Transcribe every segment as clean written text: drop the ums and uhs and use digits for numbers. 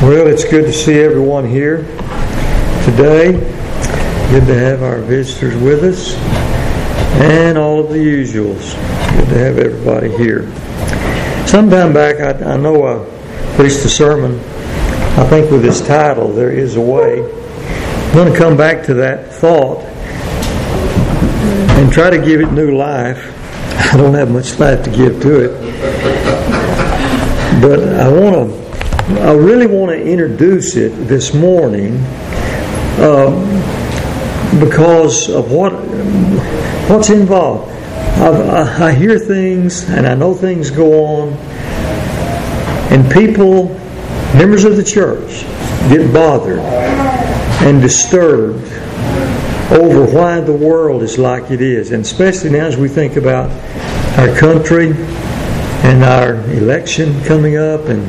Well, it's good to see everyone here today. Good to have our visitors with us and all of the usuals. Good to have everybody here. Sometime back, I know I preached a sermon, I think with this title, There Is a Way. I'm going to come back to that thought and try to give it new life. I don't have much life to give to it. But I really want to introduce it this morning because of what's involved. I hear things and I know things go on, and people, members of the church, get bothered and disturbed over why the world is like it is, and especially now as we think about our country and our election coming up and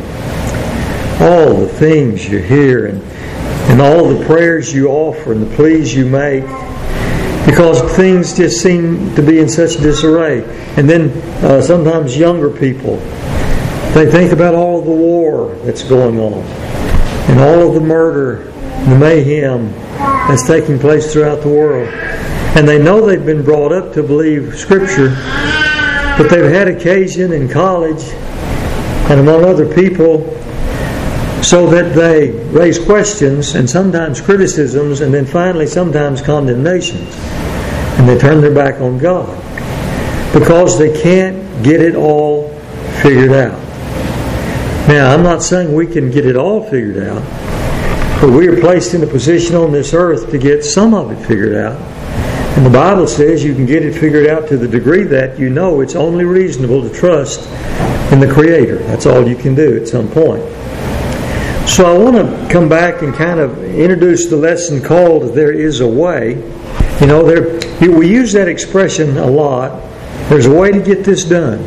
all the things you hear and all the prayers you offer and the pleas you make, because things just seem to be in such disarray. And then sometimes younger people, they think about all the war that's going on and all of the murder, the mayhem that's taking place throughout the world. And they know they've been brought up to believe Scripture, but they've had occasion in college and among other people so that they raise questions and sometimes criticisms and then finally sometimes condemnations. And they turn their back on God because they can't get it all figured out. Now, I'm not saying we can get it all figured out, but we are placed in a position on this earth to get some of it figured out. And the Bible says you can get it figured out to the degree that you know it's only reasonable to trust in the Creator. That's all you can do at some point. So I want to come back and kind of introduce the lesson called There Is a Way. You know, we use that expression a lot. There's a way to get this done.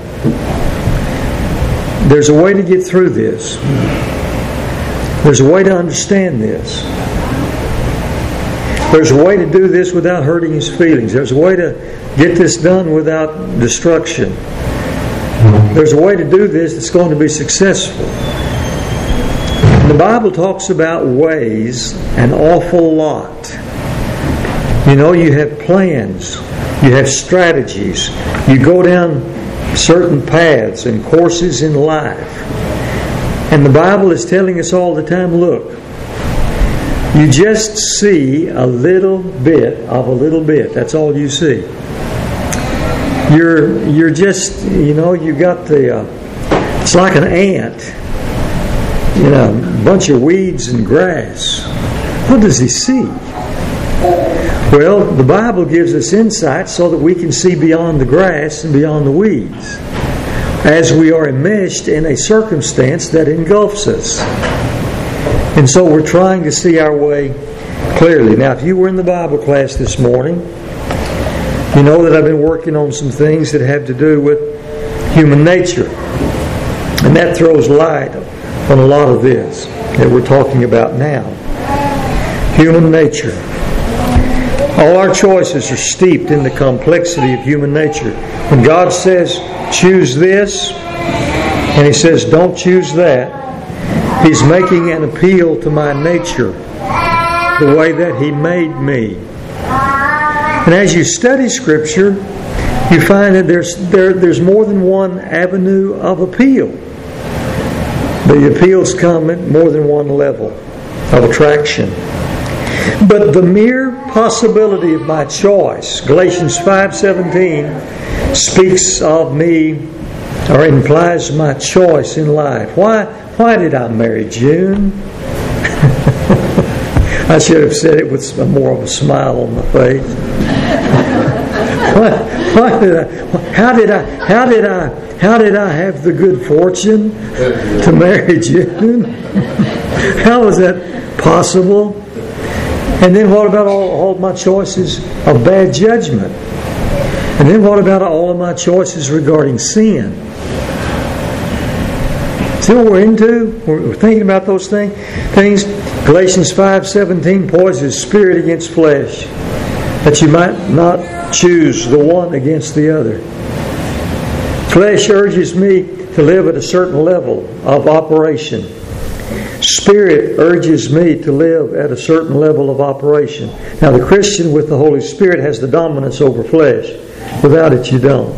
There's a way to get through this. There's a way to understand this. There's a way to do this without hurting his feelings. There's a way to get this done without destruction. There's a way to do this that's going to be successful. The Bible talks about ways an awful lot. You know, you have plans, you have strategies, you go down certain paths and courses in life. And the Bible is telling us all the time, look, you just see a little bit of a little bit. That's all you see. You're just, you know, you got it's like an ant. You know, a bunch of weeds and grass. What does he see? Well, the Bible gives us insight so that we can see beyond the grass and beyond the weeds, as we are enmeshed in a circumstance that engulfs us. And so we're trying to see our way clearly. Now, if you were in the Bible class this morning, you know that I've been working on some things that have to do with human nature. And that throws light on a lot of this that we're talking about now. Human nature. All our choices are steeped in the complexity of human nature. When God says, choose this, and He says, don't choose that, He's making an appeal to my nature, the way that He made me. And as you study Scripture, you find that there's more than one avenue of appeal. The appeals come at more than one level of attraction. But the mere possibility of my choice, Galatians 5:17, speaks of me or implies my choice in life. Why did I marry June? I should have said it with more of a smile on my face. How did I have the good fortune to marry June? How was that possible? And then what about all of my choices of bad judgment? And then what about all of my choices regarding sin? See what we're into? We're thinking about those things. Galatians 5:17 poisons spirit against flesh, that you might not choose the one against the other. Flesh urges me to live at a certain level of operation. Spirit urges me to live at a certain level of operation. Now, the Christian with the Holy Spirit has the dominance over flesh. Without it, you don't.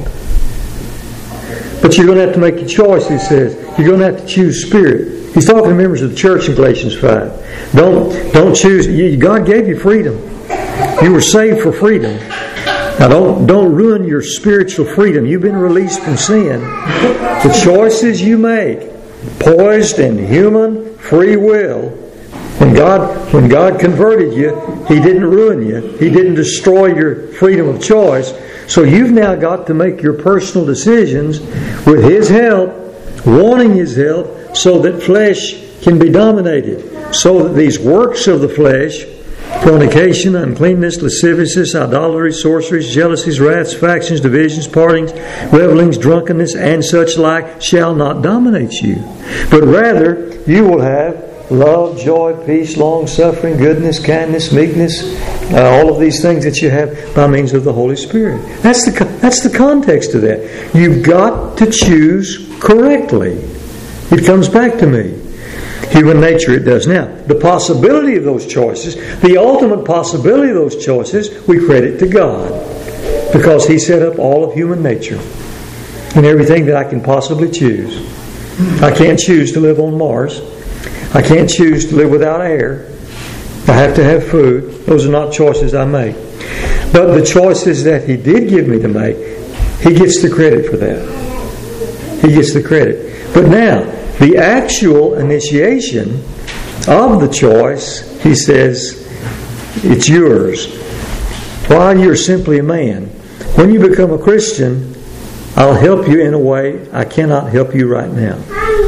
But you're going to have to make a choice, he says. You're going to have to choose Spirit. He's talking to members of the church in Galatians 5. Don't choose. God gave you freedom. You were saved for freedom. Now don't ruin your spiritual freedom. You've been released from sin. The choices you make, poised in human free will. When God converted you, He didn't ruin you. He didn't destroy your freedom of choice. So you've now got to make your personal decisions with His help, wanting His help, so that flesh can be dominated. So that these works of the flesh, fornication, uncleanness, lasciviousness, idolatry, sorceries, jealousies, wraths, factions, divisions, partings, revelings, drunkenness, and such like, shall not dominate you. But rather, you will have love, joy, peace, long-suffering, goodness, kindness, meekness, all of these things that you have by means of the Holy Spirit. That's the context of that. You've got to choose correctly. It comes back to me. Human nature, it does. Now, the possibility of those choices, the ultimate possibility of those choices, we credit to God. Because He set up all of human nature and everything that I can possibly choose. I can't choose to live on Mars. I can't choose to live without air. I have to have food. Those are not choices I make. But the choices that He did give me to make, He gets the credit for that. He gets the credit. But now, the actual initiation of the choice, He says, it's yours. While you're simply a man. When you become a Christian, I'll help you in a way I cannot help you right now.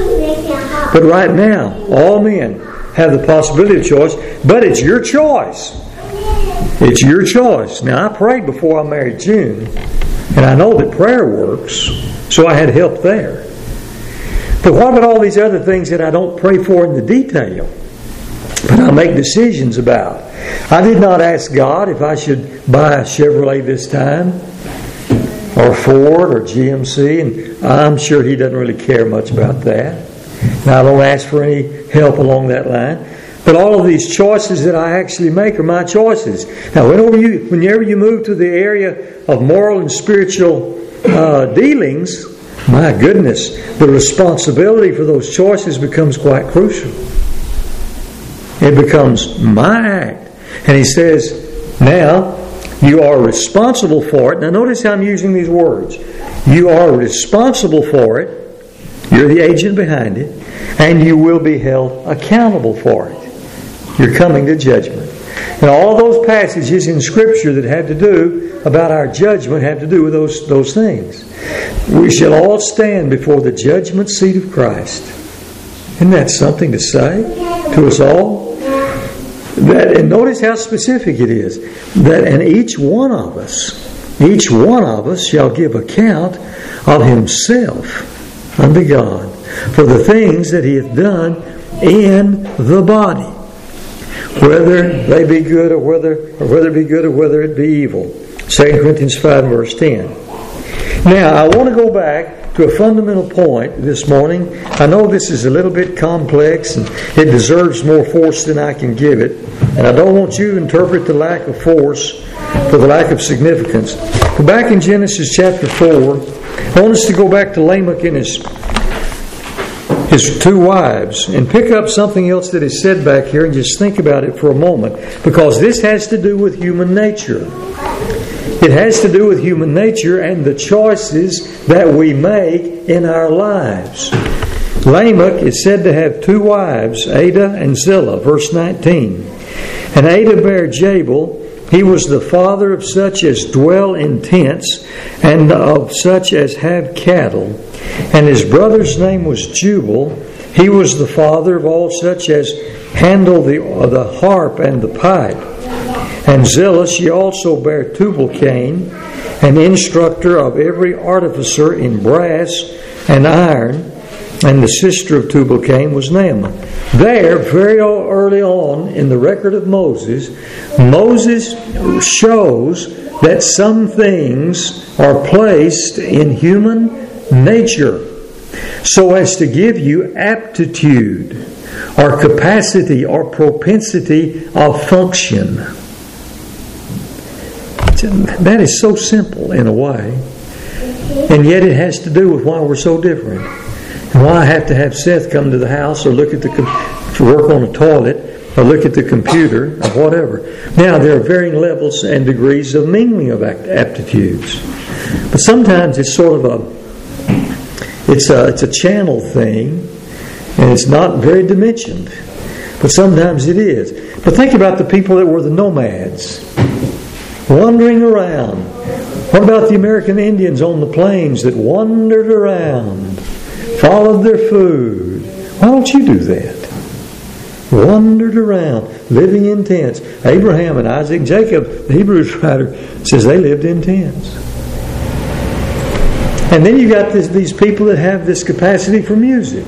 But right now, all men have the possibility of choice, but it's your choice. It's your choice. Now, I prayed before I married June, and I know that prayer works, so I had help there. But what about all these other things that I don't pray for in the detail, but I make decisions about? I did not ask God if I should buy a Chevrolet this time, or Ford, or GMC, and I'm sure He doesn't really care much about that. And I don't ask for any help along that line. But all of these choices that I actually make are my choices. Now, whenever you move to the area of moral and spiritual dealings, my goodness, the responsibility for those choices becomes quite crucial. It becomes my act. And He says, now, you are responsible for it. Now notice how I'm using these words. You are responsible for it. You're the agent behind it. And you will be held accountable for it. You're coming to judgment. And all those passages in Scripture that have to do about our judgment have to do with those things. We shall all stand before the judgment seat of Christ. Isn't that something to say to us all? And notice how specific it is. And each one of us shall give account of himself unto God for the things that he hath done in the body, whether they be good or whether it be evil. 2 Corinthians 5 verse 10. Now, I want to go back to a fundamental point this morning. I know this is a little bit complex and it deserves more force than I can give it. And I don't want you to interpret the lack of force for the lack of significance. But back in Genesis chapter 4, I want us to go back to Lamech and his two wives and pick up something else that is said back here and just think about it for a moment, because this has to do with human nature. It has to do with human nature and the choices that we make in our lives. Lamech is said to have two wives, Adah and Zillah, verse 19. And Adah bare Jabal. He was the father of such as dwell in tents, and of such as have cattle. And his brother's name was Jubal. He was the father of all such as handle the harp and the pipe. And Zillah, she also bare Tubal-Cain, an instructor of every artificer in brass and iron. And the sister of Tubal-Cain was Naaman. There, very early on in the record of Moses shows that some things are placed in human nature so as to give you aptitude or capacity or propensity of function. That is so simple in a way, and yet it has to do with why we're so different, and why I have to have Seth come to the house or look at work on the toilet or look at the computer or whatever. Now, there are varying levels and degrees of mingling of aptitudes, but sometimes it's sort of it's a channel thing, and it's not very dimensioned, but sometimes it is. But think about the people that were the nomads, wandering around. What about the American Indians on the plains that wandered around, followed their food? Why don't you do that? Wandered around, living in tents. Abraham and Isaac and Jacob, the Hebrews writer, says they lived in tents. And then you got these people that have this capacity for music.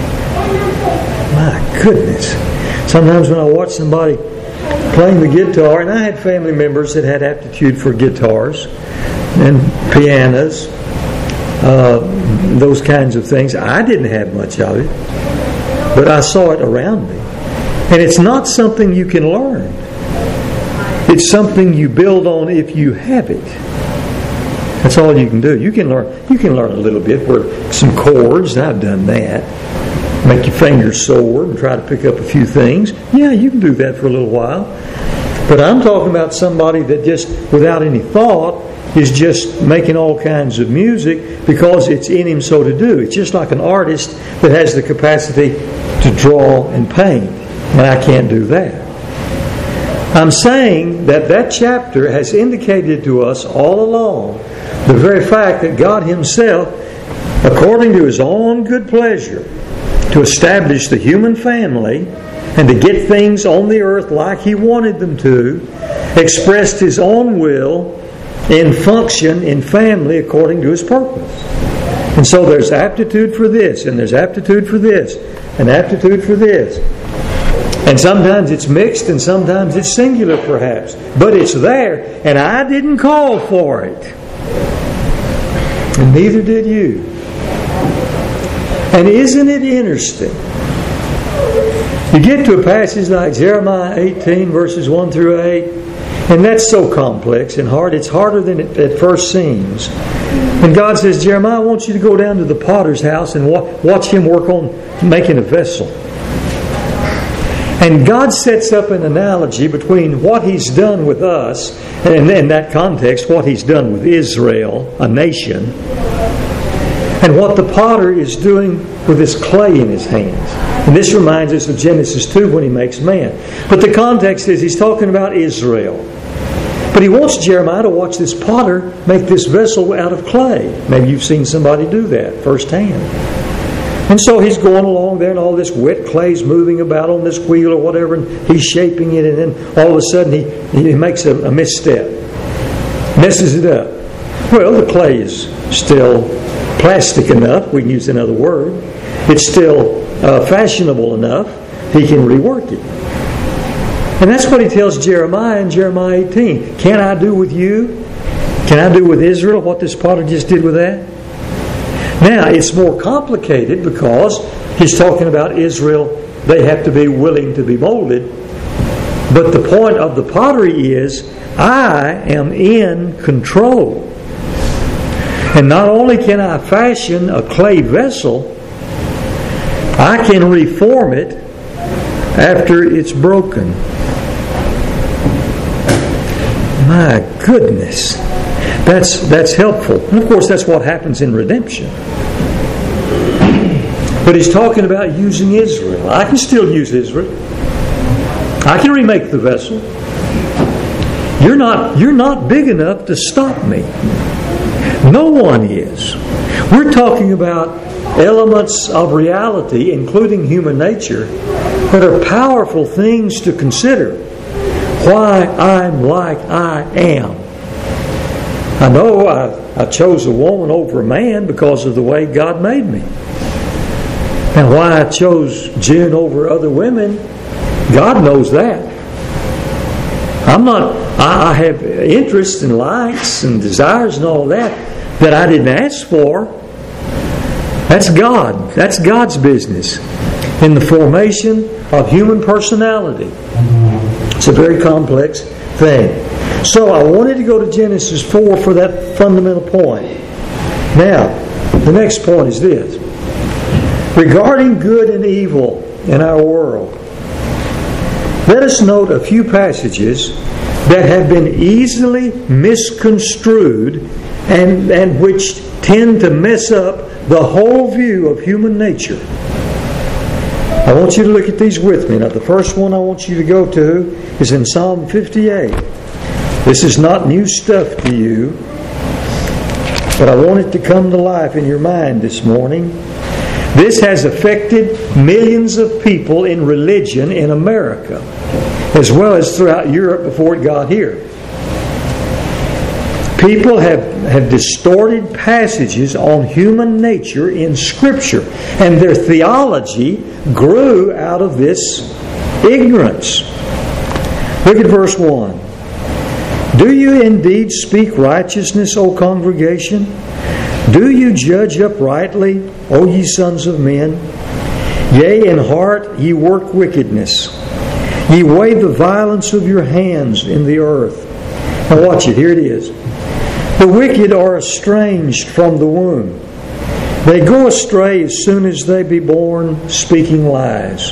My goodness. Sometimes when I watch somebody playing the guitar, and I had family members that had aptitude for guitars and pianos, those kinds of things. I didn't have much of it, but I saw it around me. And it's not something you can learn. It's something you build on if you have it. That's all you can do. You can learn a little bit where some chords, and I've done that. Make your fingers sore and try to pick up a few things. Yeah, you can do that for a little while. But I'm talking about somebody that just, without any thought, is just making all kinds of music because it's in him so to do. It's just like an artist that has the capacity to draw and paint. And I can't do that. I'm saying that chapter has indicated to us all along the very fact that God Himself, according to His own good pleasure, to establish the human family and to get things on the earth like He wanted them to, expressed His own will in function in family according to His purpose. And so there's aptitude for this, and there's aptitude for this, and aptitude for this. And sometimes it's mixed, and sometimes it's singular perhaps. But it's there, and I didn't call for it. And neither did you. And isn't it interesting? You get to a passage like Jeremiah 18, verses 1 through 8, and that's so complex and hard. It's harder than it at first seems. And God says, Jeremiah, I want you to go down to the potter's house and watch him work on making a vessel. And God sets up an analogy between what He's done with us, and in that context, what He's done with Israel, a nation, and what the potter is doing with this clay in his hands. And this reminds us of Genesis 2 when He makes man. But the context is He's talking about Israel. But He wants Jeremiah to watch this potter make this vessel out of clay. Maybe you've seen somebody do that firsthand. And so he's going along there, and all this wet clay's moving about on this wheel or whatever, and he's shaping it, and then all of a sudden he makes a misstep. Messes it up. Well, the clay is still plastic enough, we can use another word. It's still fashionable enough, he can rework it. And that's what He tells Jeremiah in Jeremiah 18. Can I do with you? Can I do with Israel what this potter just did with that? Now, it's more complicated because He's talking about Israel. They have to be willing to be molded. But the point of the pottery is, I am in control. And not only can I fashion a clay vessel, I can reform it after it's broken. My goodness. That's helpful. And of course, that's what happens in redemption. But He's talking about using Israel. I can still use Israel. I can remake the vessel. You're not big enough to stop me. No one is. We're talking about elements of reality, including human nature, that are powerful things to consider. Why I'm like I am. I know I chose a woman over a man because of the way God made me. And why I chose June over other women, God knows that. I have interests and likes and desires and all that I didn't ask for. That's God. That's God's business. in the formation of human personality. It's a very complex thing. So I wanted to go to Genesis 4 for that fundamental point. Now, the next point is this. Regarding good and evil in our world, let us note a few passages that have been easily misconstrued and which tend to mess up the whole view of human nature. I want you to look at these with me. Now, the first one I want you to go to is in Psalm 58. This is not new stuff to you, but I want it to come to life in your mind this morning. This has affected millions of people in religion in America, as well as throughout Europe before it got here. People have distorted passages on human nature in Scripture, and their theology grew out of this ignorance. Look at verse 1. Do you indeed speak righteousness, O congregation? Do you judge uprightly, O ye sons of men? Yea, in heart ye work wickedness. Ye weigh the violence of your hands in the earth. Now watch it, here it is. The wicked are estranged from the womb. They go astray as soon as they be born, speaking lies.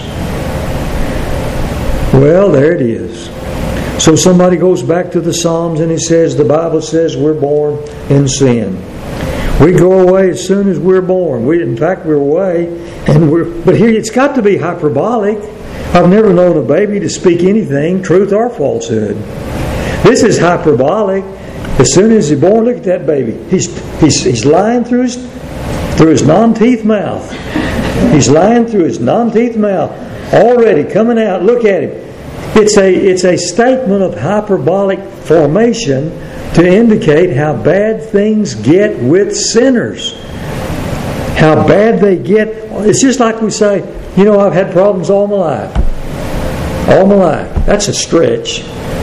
Well, there it is. So somebody goes back to the Psalms and he says, the Bible says we're born in sin. We go away as soon as we're born. In fact, we're away, but here it's got to be hyperbolic. I've never known a baby to speak anything, truth or falsehood. This is hyperbolic. As soon as he's born, look at that baby. He's lying through his non-teeth mouth. He's lying through his non-teeth mouth, already coming out. Look at him. It's a statement of hyperbolic formation to indicate how bad things get with sinners. How bad they get. It's just like we say, I've had problems all my life. All my life. That's a stretch.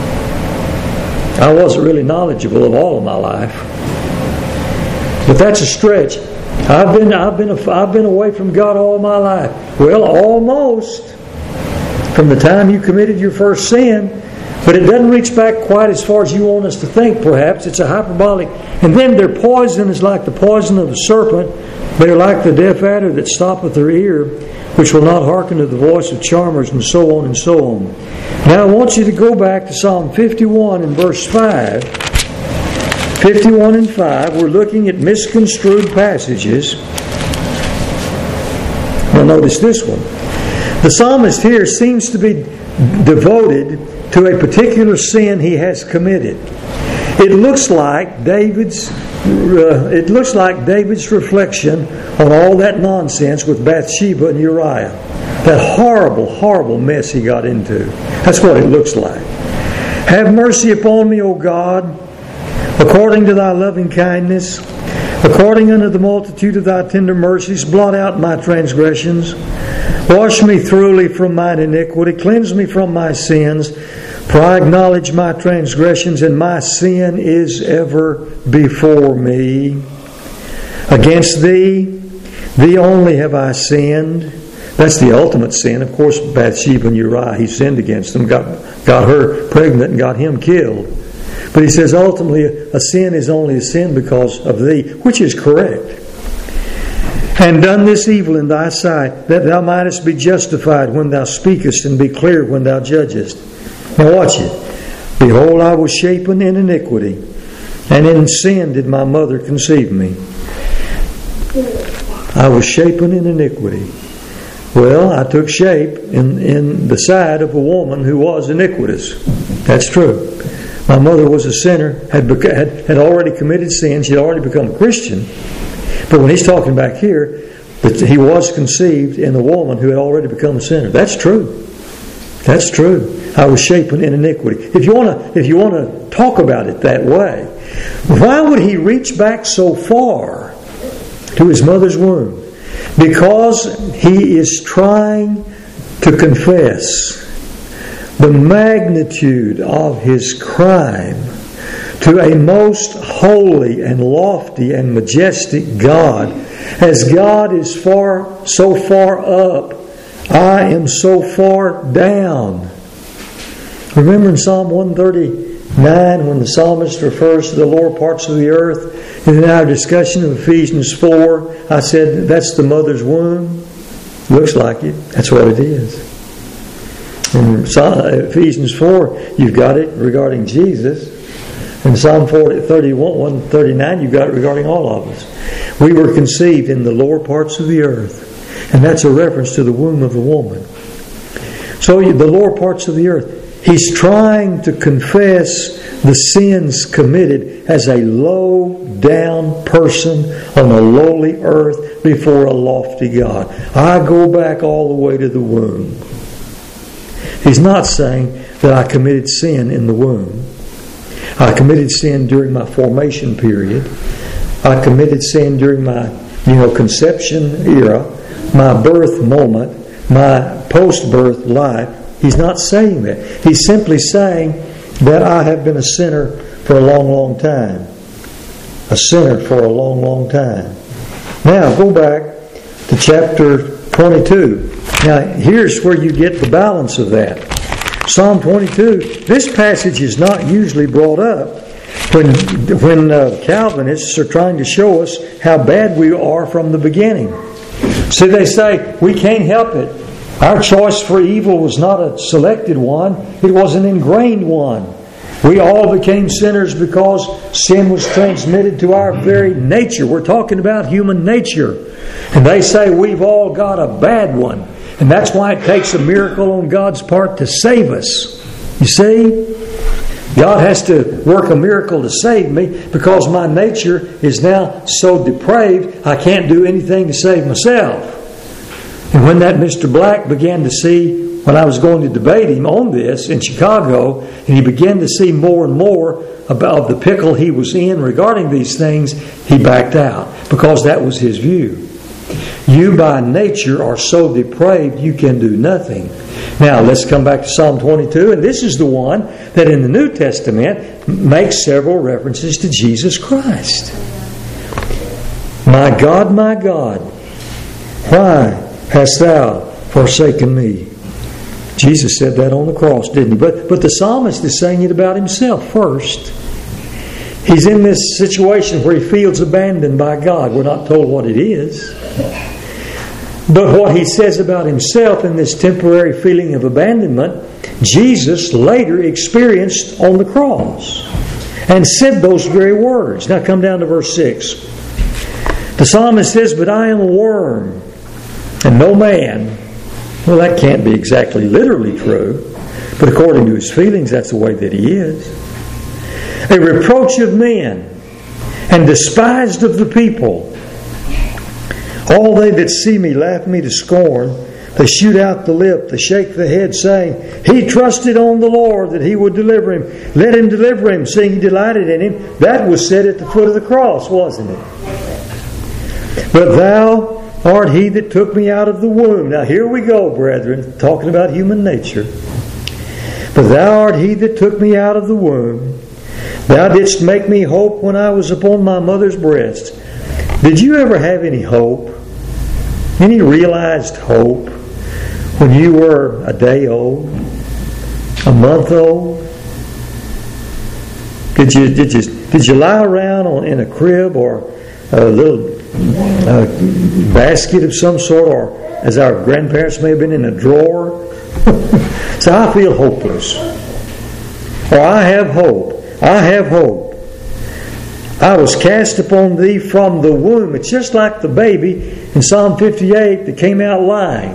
I wasn't really knowledgeable of all of my life. But that's a stretch. I've been away from God all my life. Well, almost. From the time you committed your first sin, but it doesn't reach back quite as far as you want us to think, perhaps. It's a hyperbolic. And then their poison is like the poison of the serpent. They're like the deaf adder that stoppeth their ear, which will not hearken to the voice of charmers, and so on and so on. Now I want you to go back to Psalm 51 and verse 5. 51 and 5, we're looking at misconstrued passages. Now notice this one. The psalmist here seems to be devoted to a particular sin he has committed. It looks like David's reflection on all that nonsense with Bathsheba and Uriah. That horrible, horrible mess he got into. That's what it looks like. Have mercy upon me, O God, according to thy loving kindness, according unto the multitude of thy tender mercies, blot out my transgressions. Wash me thoroughly from mine iniquity, cleanse me from my sins, for I acknowledge my transgressions, and my sin is ever before me. Against thee, thee only have I sinned. That's the ultimate sin. Of course, Bathsheba and Uriah, he sinned against them, got her pregnant and got him killed. But he says ultimately a sin is only a sin because of thee, which is correct. And done this evil in thy sight, that thou mightest be justified when thou speakest, and be clear when thou judgest. Now watch it. Behold, I was shapen in iniquity, and in sin did my mother conceive me. I was shapen in iniquity. Well, I took shape in the side of a woman who was iniquitous. That's true. My mother was a sinner, had already committed sin. She had already become a Christian. But when he's talking back here, that he was conceived in a woman who had already become a sinner. That's true. That's true. I was shapen in iniquity. If you want to talk about it that way, why would he reach back so far to his mother's womb? Because he is trying to confess the magnitude of his crime to a most holy and lofty and majestic God, as God is so far up I am so far down. Remember in Psalm 139 when the psalmist refers to the lower parts of the earth? And in our discussion of Ephesians 4, I said that's the mother's womb. Looks like it. That's what it is. In Ephesians 4, you've got it regarding Jesus. In Psalm 139, you've got it regarding all of us. We were conceived in the lower parts of the earth. And that's a reference to the womb of the woman. So the lower parts of the earth. He's trying to confess the sins committed as a low down person on a lowly earth before a lofty God. I go back all the way to the womb. He's not saying that I committed sin in the womb. I committed sin during my formation period. I committed sin during my conception era, my birth moment, my post-birth life. He's not saying that. He's simply saying that I have been a sinner for a long, long time. A sinner for a long, long time. Now, go back to chapter 22. Now, here's where you get the balance of that. Psalm 22, this passage is not usually brought up when Calvinists are trying to show us how bad we are from the beginning. See, they say, we can't help it. Our choice for evil was not a selected one. It was an ingrained one. We all became sinners because sin was transmitted to our very nature. We're talking about human nature. And they say we've all got a bad one. And that's why it takes a miracle on God's part to save us. You see? God has to work a miracle to save me because my nature is now so depraved I can't do anything to save myself. And when that Mr. Black began to see, when I was going to debate him on this in Chicago, and he began to see more and more about the pickle he was in regarding these things, he backed out because that was his view. You by nature are so depraved you can do nothing. Now let's come back to Psalm 22, and this is the one that in the New Testament makes several references to Jesus Christ. My God, why hast thou forsaken me? Jesus said that on the cross, didn't he? But the psalmist is saying it about himself first. He's in this situation where he feels abandoned by God. We're not told what it is. But what he says about himself in this temporary feeling of abandonment, Jesus later experienced on the cross and said those very words. Now come down to verse 6. The psalmist says, but I am a worm and no man. Well, that can't be exactly literally true, but according to his feelings, that's the way that he is. A reproach of men and despised of the people. All they that see me laugh me to scorn. They shoot out the lip, they shake the head, saying, he trusted on the Lord that he would deliver him. Let him deliver him, seeing he delighted in him. That was said at the foot of the cross, wasn't it? But thou art he that took me out of the womb. Now here we go, brethren, talking about human nature. But thou art he that took me out of the womb. Thou didst make me hope when I was upon my mother's breast. Did you ever have any hope? Any realized hope when you were a day old? A month old? Did you lie around in a crib or a little basket of some sort, or as our grandparents may have been, in a drawer? So I feel hopeless. Or I have hope. I have hope. I was cast upon thee from the womb. It's just like the baby in Psalm 58 that came out lying.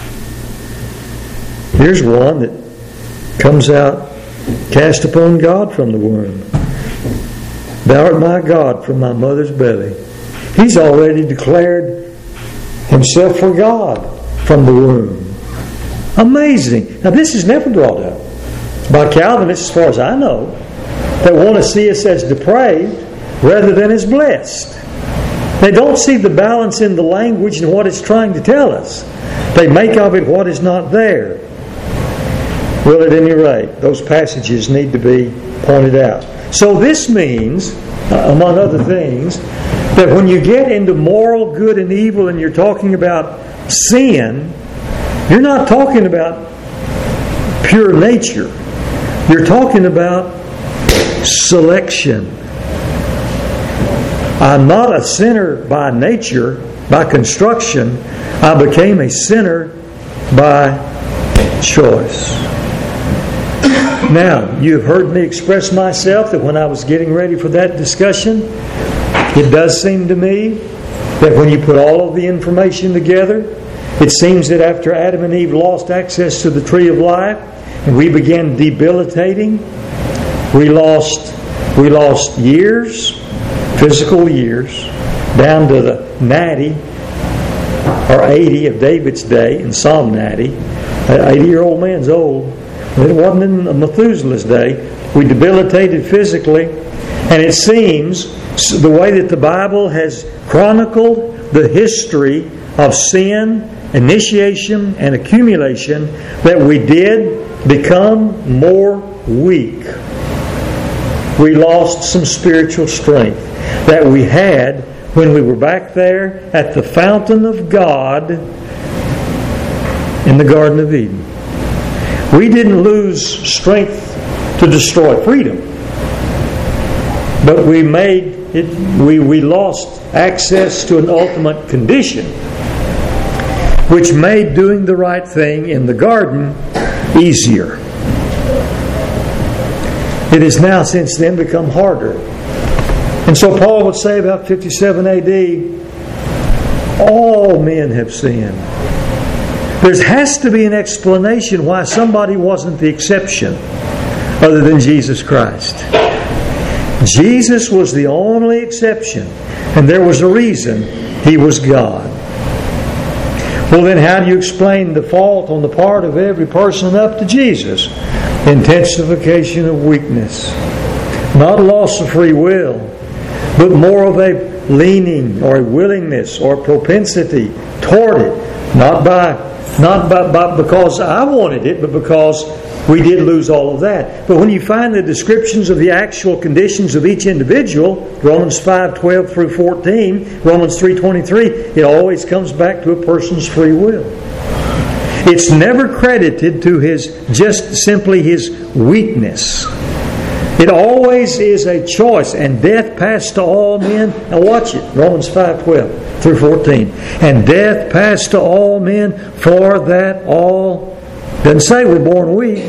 Here's one that comes out cast upon God from the womb. Thou art my God from my mother's belly. He's already declared himself for God from the womb. Amazing. Now this is never brought up by Calvinists, as far as I know, that want to see us as depraved rather than as blessed. They don't see the balance in the language and what it's trying to tell us. They make of it what is not there. Well, at any rate, those passages need to be pointed out. So this means, among other things, that when you get into moral good and evil and you're talking about sin, You're not talking about pure nature. You're talking about selection. I'm not a sinner by nature, by construction. I became a sinner by choice. Now, you've heard me express myself that when I was getting ready for that discussion, it does seem to me that when you put all of the information together, it seems that after Adam and Eve lost access to the tree of life and we began debilitating, we lost years, physical years, down to the 90 or 80 of David's day in Psalm 90. An 80-year-old man's old. It wasn't in Methuselah's day. We debilitated physically, and it seems the way that the Bible has chronicled the history of sin, initiation, and accumulation, that we did become more weak. We lost some spiritual strength that we had when we were back there at the fountain of God in the Garden of Eden. We didn't lose strength to destroy freedom, but we lost access to an ultimate condition, which made doing the right thing in the garden easier. It has now since then become harder. And so Paul would say about 57 AD, all men have sinned. There has to be an explanation why somebody wasn't the exception other than Jesus Christ. Jesus was the only exception, and there was a reason. He was God. Well, then how do you explain the fault on the part of every person up to Jesus? Intensification of weakness. Not loss of free will, but more of a leaning or a willingness or propensity toward it. Not because I wanted it, but because we did lose all of that. But when you find the descriptions of the actual conditions of each individual, Romans 5:12 through 14, Romans 3:23, it always comes back to a person's free will. It's never credited to just simply his weakness. It always is a choice. And death passed to all men. Now watch it. Romans 5:12 through 14. And death passed to all men, for that all... Doesn't say we're born weak.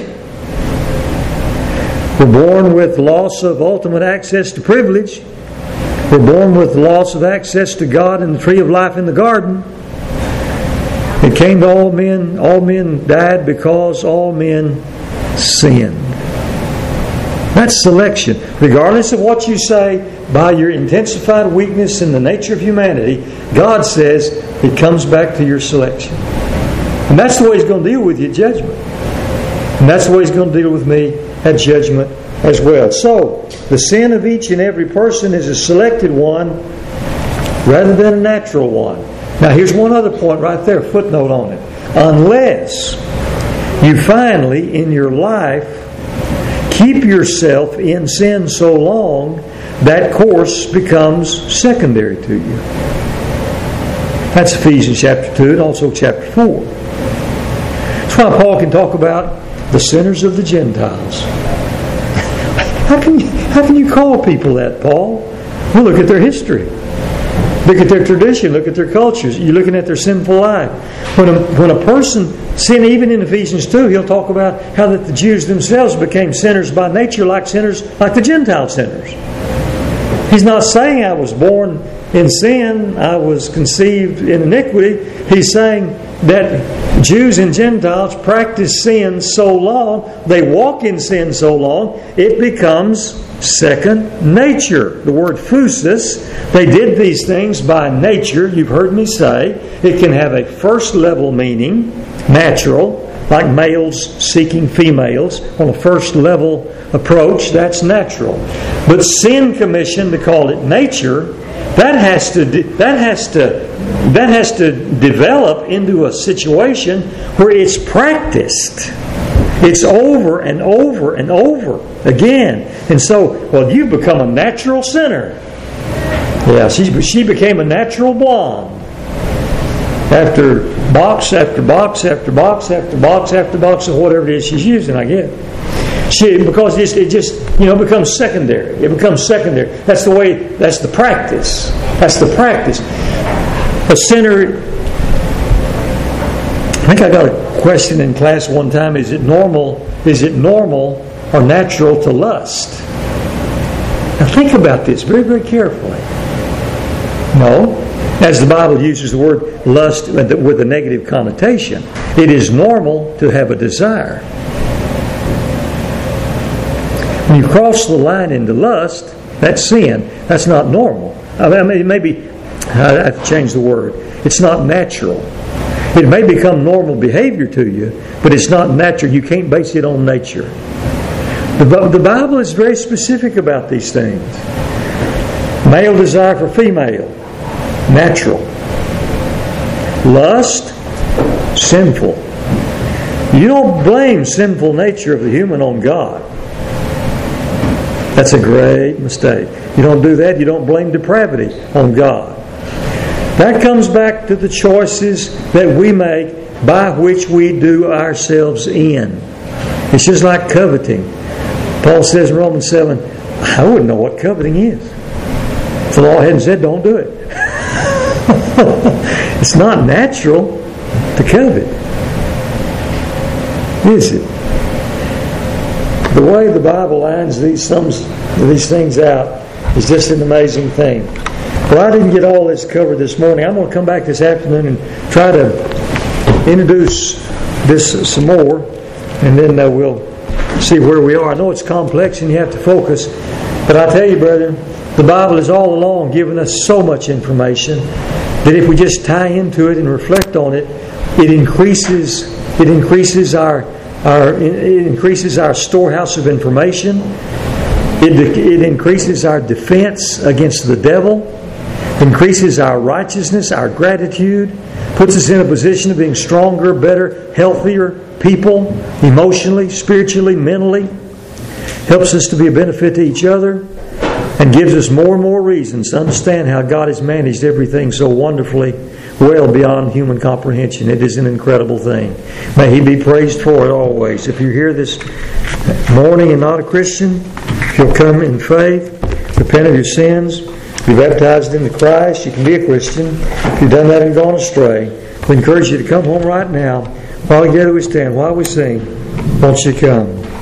We're born with loss of ultimate access to privilege. We're born with loss of access to God and the tree of life in the garden. It came to all men. All men died because all men sinned. That's selection. Regardless of what you say, by your intensified weakness in the nature of humanity, God says it comes back to your selection. And that's the way He's going to deal with you at judgment. And that's the way He's going to deal with me at judgment as well. So, the sin of each and every person is a selected one rather than a natural one. Now, here's one other point right there, footnote on it. Unless you finally, in your life, keep yourself in sin so long, that course becomes secondary to you. That's Ephesians chapter 2 and also chapter 4. That's why Paul can talk about the sinners of the Gentiles. How can you call people that, Paul? Well, look at their history. Look at their tradition. Look at their cultures. You're looking at their sinful life. When a person sin, even in Ephesians 2, he'll talk about how that the Jews themselves became sinners by nature, like the Gentile sinners. He's not saying I was born in sin, I was conceived in iniquity. He's saying that Jews and Gentiles practice sin so long, they walk in sin so long, it becomes second nature. The word phusis, they did these things by nature. You've heard me say it can have a first level meaning, natural, like males seeking females on a first level approach. That's natural. But sin commission, to call it nature, that has to develop into a situation where it's practiced. It's over and over and over again. And so, well, you've become a natural sinner. Yeah, she became a natural blonde. after box after box after box after box after box of whatever it is she's using, I guess. Because it just becomes secondary. It becomes secondary. That's the practice. That's the practice. A sinner, I think I got a question in class one time, is it normal or natural to lust? Now think about this very, very carefully. No. As the Bible uses the word lust with a negative connotation, it is normal to have a desire. When you cross the line into lust, that's sin. That's not normal. I mean, maybe I have to change the word. It's not natural. It may become normal behavior to you, but it's not natural. You can't base it on nature. The Bible is very specific about these things. Male desire for female, natural. Lust, sinful. You don't blame sinful nature of the human on God. That's a great mistake. You don't do that. You don't blame depravity on God. That comes back to the choices that we make by which we do ourselves in. It's just like coveting. Paul says in Romans 7, I wouldn't know what coveting is. If the law hadn't said, don't do it. It's not natural to covet, is it? The way the Bible lines these things out is just an amazing thing. Well, I didn't get all this covered this morning. I'm going to come back this afternoon and try to introduce this some more, and then we'll see where we are. I know it's complex and you have to focus, but I tell you, brethren, the Bible is all along giving us so much information that if we just tie into it and reflect on it, it increases our storehouse of information. It increases our defense against the devil, increases our righteousness, our gratitude, puts us in a position of being stronger, better, healthier people, emotionally, spiritually, mentally, helps us to be a benefit to each other, and gives us more and more reasons to understand how God has managed everything so wonderfully well beyond human comprehension. It is an incredible thing. May He be praised for it always. If you're here this morning and not a Christian, if you'll come in faith, repent of your sins, be baptized into Christ, you can be a Christian. If you've done that and gone astray, we encourage you to come home right now. While together we stand, while we sing, won't you come?